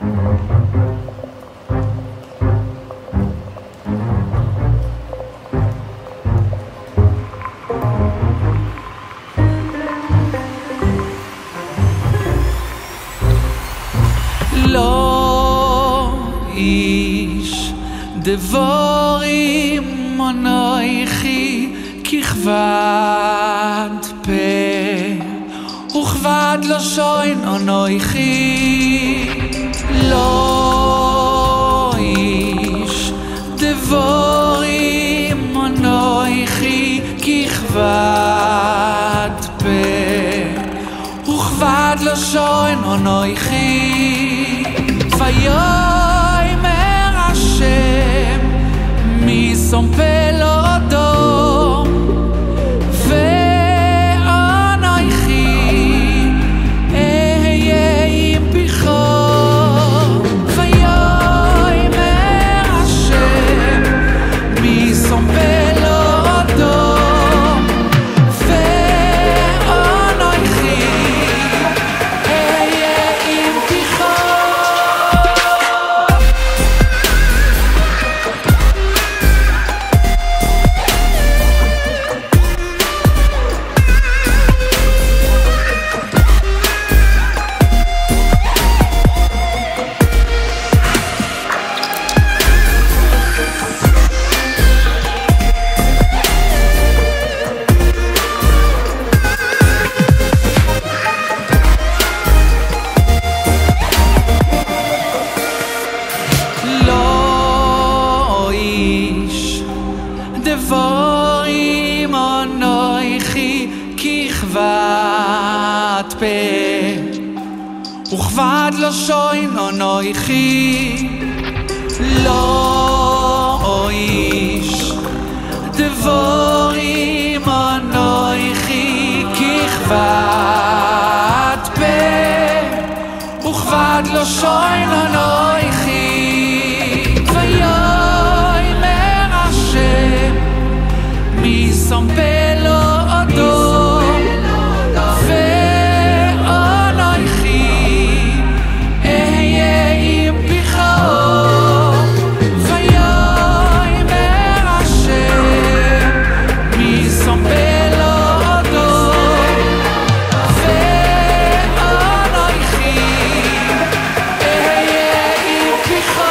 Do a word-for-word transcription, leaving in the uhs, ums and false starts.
לא איש דבורים אנוכי ככבד פה וכבד לשון אנוכי לא איש דבורים אנוכי ככבד פה וכבד לשון אנוכי ויאמר השם מי סומפה לו אדום ואנוכי אהיה עם פיכו ויאמר השם מי סומפה לו אדום ואנוכי אהיה עם פיכו דבורים אנוכי ככבד פה וכבד לשון אנוכי לא איש דבורים אנוכי ככבד פה וכבד לשון אנוכי ויאמר השם מי סומפה לו אדום ואנוכי אהיה עם פיכו ויאמר השם מי סומפה לו אדום ואנוכי אהיה עם פיכו